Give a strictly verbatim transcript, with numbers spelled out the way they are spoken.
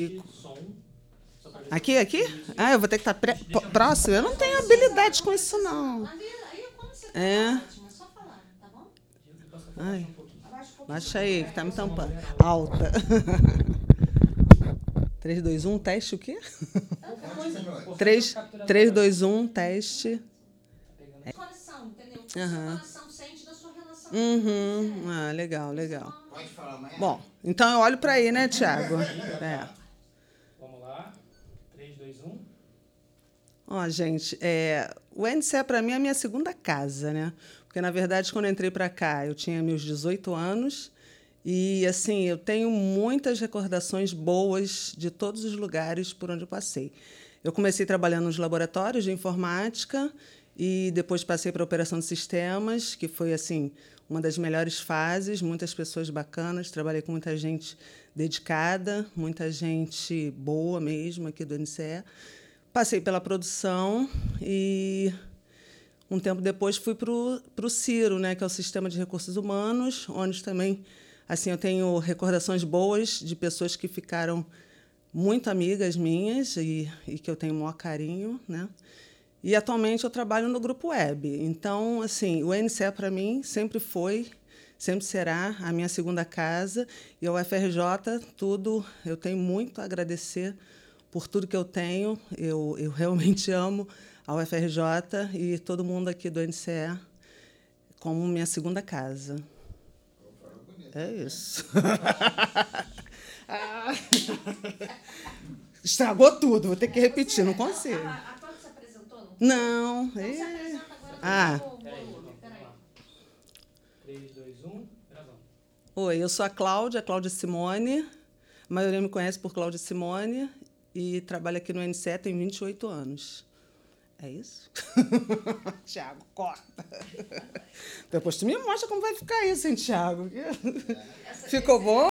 Aqui, aqui? Ah, eu vou ter que estar pré- p- próximo? Eu não tenho habilidade com isso, não. É. Ai, baixa aí, que tá me tampando. Alta. Três, dois, um, teste o quê? Três, três, dois, um, teste. Coração, entendeu? Aham. O coração sente da sua relação. Uhum. Ah, legal, legal. Bom, então eu olho para aí, né, Tiago? É. Vamos lá. três, dois, um. Ó, gente, é, o N C E para mim é a minha segunda casa, né? Porque, na verdade, quando eu entrei para cá, eu tinha meus dezoito anos e, assim, eu tenho muitas recordações boas de todos os lugares por onde eu passei. Eu comecei trabalhando nos laboratórios de informática e depois passei para a operação de sistemas, que foi, assim, uma das melhores fases, muitas pessoas bacanas, trabalhei com muita gente dedicada, muita gente boa mesmo aqui do N C E. Passei pela produção e, um tempo depois, fui para o Ciro, né, que é o Sistema de Recursos Humanos, onde também assim, eu tenho recordações boas de pessoas que ficaram muito amigas minhas e, e que eu tenho o maior carinho. Né? E, atualmente, eu trabalho no Grupo Web. Então, assim, o N C E, para mim, sempre foi, sempre será a minha segunda casa. E a U F R J, tudo, eu tenho muito a agradecer por tudo que eu tenho. Eu, eu realmente amo a U F R J e todo mundo aqui do N C E como minha segunda casa. É isso. Ah. Estragou tudo, vou ter que repetir, não consigo. A, a Cláudia se apresentou? Não. Então é... se apresenta agora. Ah. Peraí. três, dois, um, gravando. Oi, eu sou a Cláudia, Cláudia Simone. A maioria me conhece por Cláudia Simone e trabalho aqui no N C E tem vinte e oito anos. É isso? Tiago, corta. Depois tu me mostra como vai ficar isso, hein, Tiago? Ficou bom?